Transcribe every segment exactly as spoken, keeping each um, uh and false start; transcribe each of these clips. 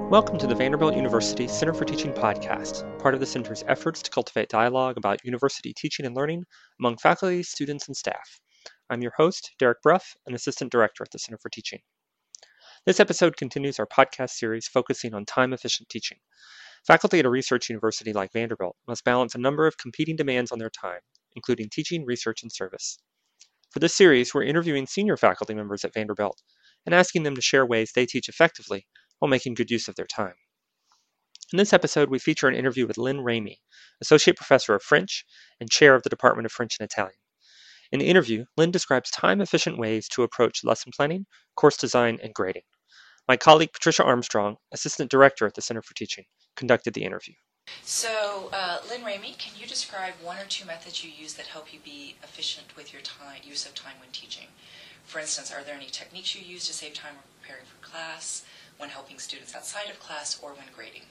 Welcome to the Vanderbilt University Center for Teaching podcast, part of the center's efforts to cultivate dialogue about university teaching and learning among faculty, students, and staff. I'm your host, Derek Bruff, an assistant director at the Center for Teaching. This episode continues our podcast series focusing on time-efficient teaching. Faculty at a research university like Vanderbilt must balance a number of competing demands on their time, including teaching, research, and service. For this series, we're interviewing senior faculty members at Vanderbilt and asking them to share ways they teach effectively while making good use of their time. In this episode, we feature an interview with Lynn Ramey, Associate Professor of French and Chair of the Department of French and Italian. In the interview, Lynn describes time-efficient ways to approach lesson planning, course design, and grading. My colleague Patricia Armstrong, Assistant Director at the Center for Teaching, conducted the interview. So, uh, Lynn Ramey, can you describe one or two methods you use that help you be efficient with your time, use of time when teaching? For instance, are there any techniques you use to save time when preparing for class, when helping students outside of class, or when grading?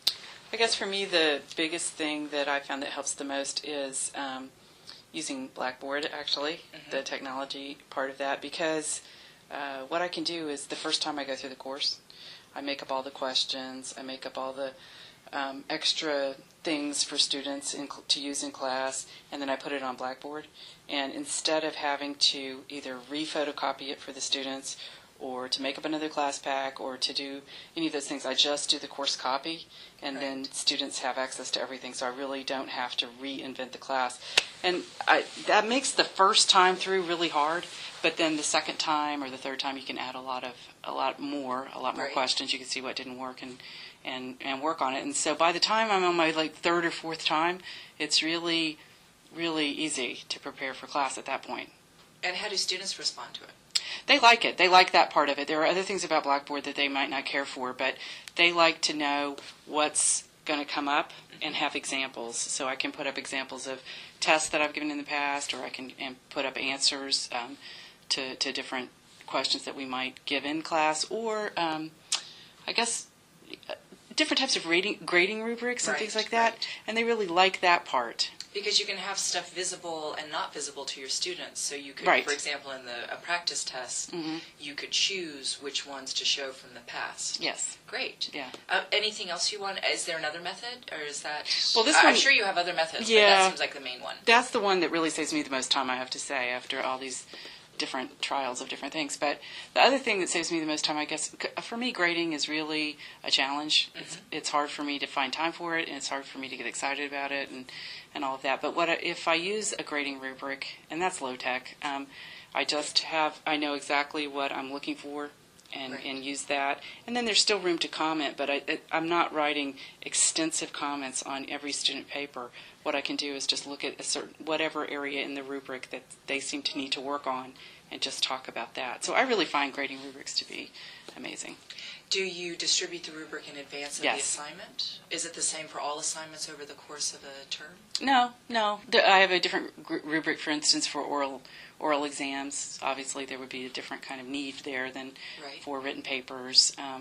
I guess for me the biggest thing that I found that helps the most is um, using Blackboard, actually, mm-hmm. the technology part of that, because uh, what I can do is the first time I go through the course, I make up all the questions, I make up all the um, extra things for students in, to use in class, and then I put it on Blackboard. And instead of having to either re-photocopy it for the students or to make up another class pack or to do any of those things, I just do the course copy, and right. then students have access to everything, so I really don't have to reinvent the class. And I, that makes the first time through really hard, but then the second time or the third time you can add a lot of a lot more, a lot more right. questions. You can see what didn't work and, and, and work on it. And so by the time I'm on my like third or fourth time, it's really, really easy to prepare for class at that point. And how do students respond to it? They like it. They like that part of it. There are other things about Blackboard that they might not care for, but they like to know what's going to come up and have examples. So I can put up examples of tests that I've given in the past, or I can and put up answers um, to, to different questions that we might give in class, or um, I guess different types of rating, grading rubrics and right, things like that. Right. And they really like that part. Because you can have stuff visible and not visible to your students. So you could, right. for example, in the a practice test, mm-hmm. you could choose which ones to show from the past. Yes. Great. Yeah. Uh, anything else you want? Is there another method, or is that? Well, this I, one, I'm sure you have other methods. Yeah, but that seems like the main one. That's the one that really saves me the most time, I have to say, after all these different trials of different things. But the other thing that saves me the most time, I guess, for me, grading is really a challenge. Mm-hmm. It's, it's hard for me to find time for it, and it's hard for me to get excited about it and, and all of that. But what I, if I use a grading rubric, and that's low tech, um, I just have, I know exactly what I'm looking for and, right. and use that. And then there's still room to comment, but I, it, I'm not writing extensive comments on every student paper. What I can do is just look at a certain whatever area in the rubric that they seem to need to work on and just talk about that. So I really find grading rubrics to be amazing. Do you distribute the rubric in advance of yes. the assignment? Is it the same for all assignments over the course of a term? No, no. I have a different gr- rubric, for instance, for oral oral exams. Obviously, there would be a different kind of need there than right. for written papers. Um,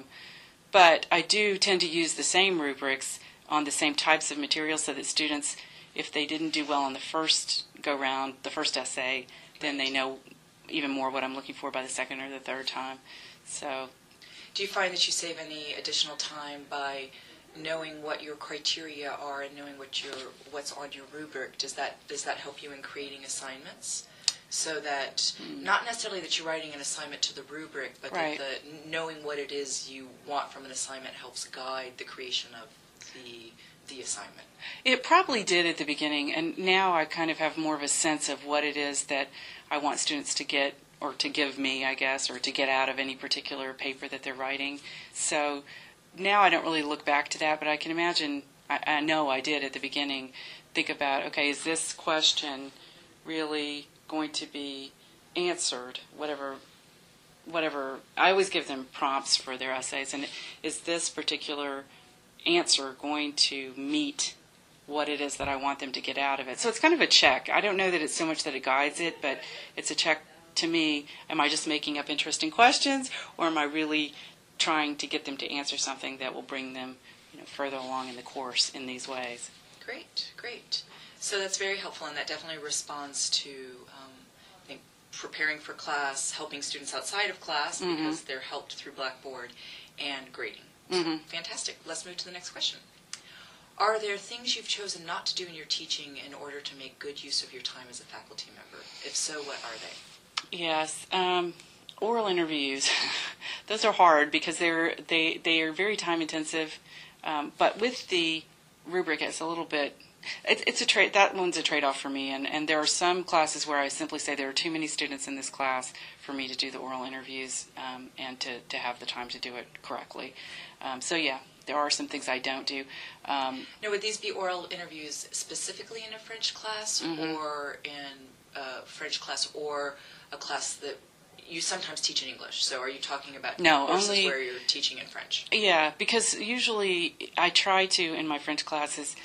but I do tend to use the same rubrics on the same types of materials so that students, if they didn't do well on the first go-round, the first essay, then they know even more what I'm looking for by the second or the third time. So, do you find that you save any additional time by knowing what your criteria are and knowing what your what's on your rubric? Does that does that help you in creating assignments? So that mm. not necessarily that you're writing an assignment to the rubric, but right. that the knowing what it is you want from an assignment helps guide the creation of the the assignment. It probably did at the beginning, and now I kind of have more of a sense of what it is that I want students to get, or to give me, I guess, or to get out of any particular paper that they're writing. So now I don't really look back to that, but I can imagine, I, I know I did at the beginning, think about, okay, is this question really going to be answered, whatever, whatever, I always give them prompts for their essays, and is this particular answer going to meet what it is that I want them to get out of it? So it's kind of a check. I don't know that it's so much that it guides it, but it's a check to me. Am I just making up interesting questions, or am I really trying to get them to answer something that will bring them, you know, further along in the course in these ways? Great, great. So that's very helpful, and that definitely responds to um, I think preparing for class, helping students outside of class, mm-hmm. because they're helped through Blackboard, and grading. Mm-hmm. Fantastic. Let's move to the next question. Are there things you've chosen not to do in your teaching in order to make good use of your time as a faculty member? If so, what are they? Yes. Um, oral interviews. Those are hard because they're they they are very time intensive. Um, but with the rubric, it's a little bit. It, it's a trade. That one's a trade-off for me. And and there are some classes where I simply say there are too many students in this class for me to do the oral interviews um, and to to have the time to do it correctly. Um, so yeah. There are some things I don't do. Um, now, would these be oral interviews specifically in a French class, mm-hmm. or in a French class, or a class that you sometimes teach in English? So, are you talking about no, courses only, where you're teaching in French? Yeah, because usually I try to in my French classes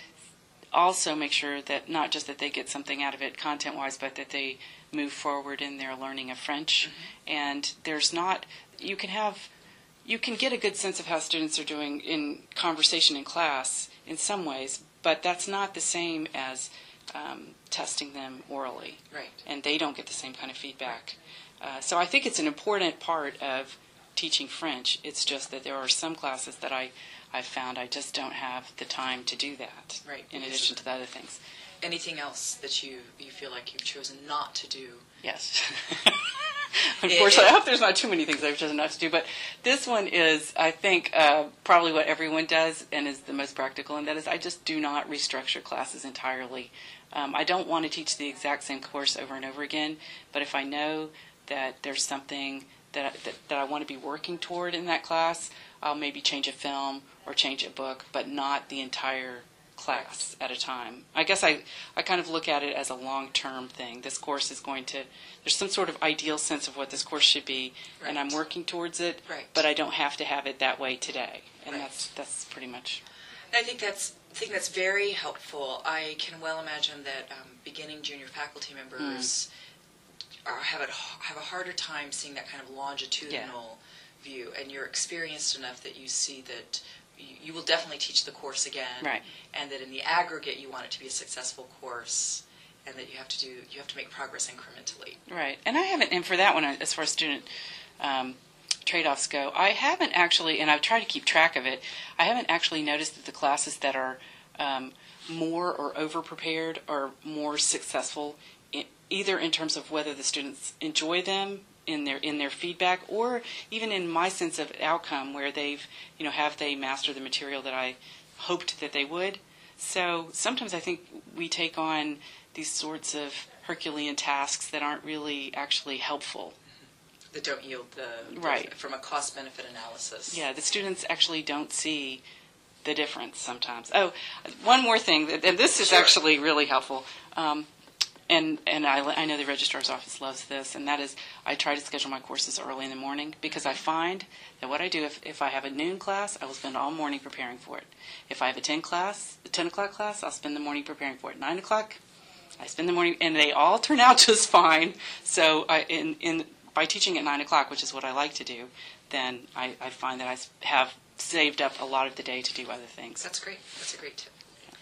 also make sure that not just that they get something out of it content-wise, but that they move forward in their learning of French. Mm-hmm. And there's not you can have. You can get a good sense of how students are doing in conversation in class in some ways, but that's not the same as um, testing them orally. Right. And they don't get the same kind of feedback. Uh, so I think it's an important part of teaching French. It's just that there are some classes that I, I've found I just don't have the time to do that, right. in addition to the other things. Anything else that you, you feel like you've chosen not to do? Yes. Unfortunately, I hope there's not too many things I've chosen not to do, but this one is, I think, uh, probably what everyone does and is the most practical, and that is I just do not restructure classes entirely. Um, I don't want to teach the exact same course over and over again, but if I know that there's something that, that, that I want to be working toward in that class, I'll maybe change a film or change a book, but not the entire class at a time. I guess I, I kind of look at it as a long-term thing. This course is going to, there's some sort of ideal sense of what this course should be, right. and I'm working towards it, right. but I don't have to have it that way today. And right. that's that's pretty much. I think that's I think that's very helpful. I can well imagine that um, beginning junior faculty members mm. are, have, a, have a harder time seeing that kind of longitudinal yeah. view, and you're experienced enough that you see that you will definitely teach the course again, right. and that in the aggregate you want it to be a successful course, and that you have to do you have to make progress incrementally. Right, and I haven't, and for that one, as far as student um, trade-offs go, I haven't actually, and I've tried to keep track of it. I haven't actually noticed that the classes that are um, more or over-prepared are more successful, in, either in terms of whether the students enjoy them in their in their feedback, or even in my sense of outcome, where they've, you know, have they mastered the material that I hoped that they would. So sometimes I think we take on these sorts of Herculean tasks that aren't really actually helpful. That don't yield the, right. the from a cost-benefit analysis. Yeah, the students actually don't see the difference sometimes. Oh, one more thing, and this is sure. actually really helpful. Um, And and I, I know the registrar's office loves this, and that is I try to schedule my courses early in the morning, because I find that what I do, if, if I have a noon class, I will spend all morning preparing for it. If I have a ten class, a ten o'clock class, I'll spend the morning preparing for it. nine o'clock, I spend the morning, and they all turn out just fine. So I, in, in by teaching at nine o'clock, which is what I like to do, then I, I find that I have saved up a lot of the day to do other things. That's great. That's a great tip.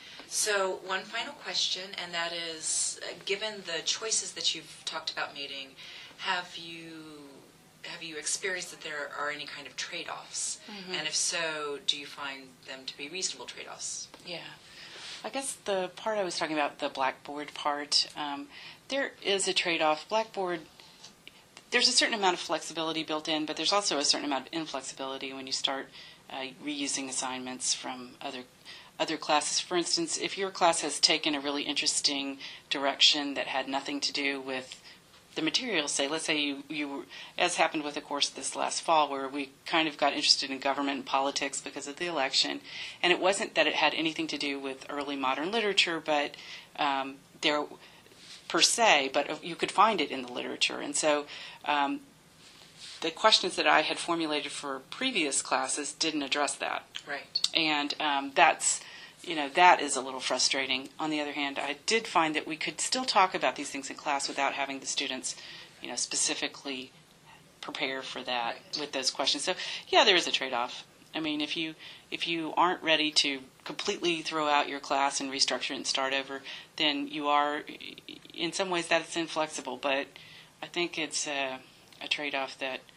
So one final question, and that is, uh, given the choices that you've talked about making, have you have you experienced that there are any kind of trade-offs? Mm-hmm. And if so, do you find them to be reasonable trade-offs? Yeah. I guess the part I was talking about, the Blackboard part, um, there is a trade-off. Blackboard, there's a certain amount of flexibility built in, but there's also a certain amount of inflexibility when you start uh, reusing assignments from other other classes. For instance, if your class has taken a really interesting direction that had nothing to do with the material, say, let's say you, you, as happened with a course this last fall, where we kind of got interested in government and politics because of the election, and it wasn't that it had anything to do with early modern literature, but um, there, per se, but you could find it in the literature. And so um, the questions that I had formulated for previous classes didn't address that. Right. And um, that's, you know, that is a little frustrating. On the other hand, I did find that we could still talk about these things in class without having the students, you know, specifically prepare for that right. with those questions. So, yeah, there is a trade-off. I mean, if you if you aren't ready to completely throw out your class and restructure it and start over, then you are, in some ways, that's inflexible. But I think it's a, a trade-off that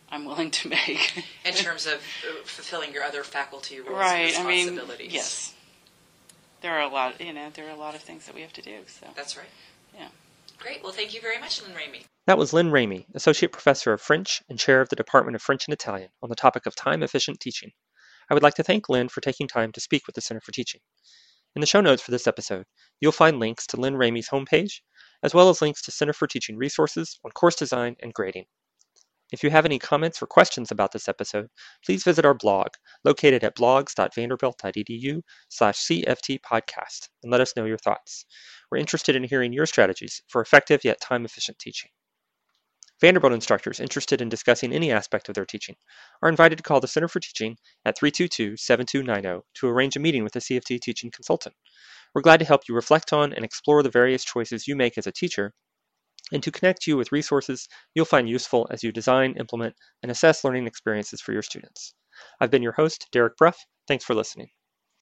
I'm willing to make. In terms of uh, fulfilling your other faculty roles Right. and I mean, responsibilities. yes. There are a lot, you know, there are a lot of things that we have to do. So That's right. yeah. Great. Well, thank you very much, Lynn Ramey. That was Lynn Ramey, Associate Professor of French and Chair of the Department of French and Italian, on the topic of time-efficient teaching. I would like to thank Lynn for taking time to speak with the Center for Teaching. In the show notes for this episode, you'll find links to Lynn Ramey's homepage, as well as links to Center for Teaching resources on course design and grading. If you have any comments or questions about this episode, please visit our blog, located at blogs.vanderbilt.edu slash CFT podcast, and let us know your thoughts. We're interested in hearing your strategies for effective yet time-efficient teaching. Vanderbilt instructors interested in discussing any aspect of their teaching are invited to call the Center for Teaching at three two two, seven two nine zero to arrange a meeting with a C F T teaching consultant. We're glad to help you reflect on and explore the various choices you make as a teacher, and to connect you with resources you'll find useful as you design, implement, and assess learning experiences for your students. I've been your host, Derek Bruff. Thanks for listening.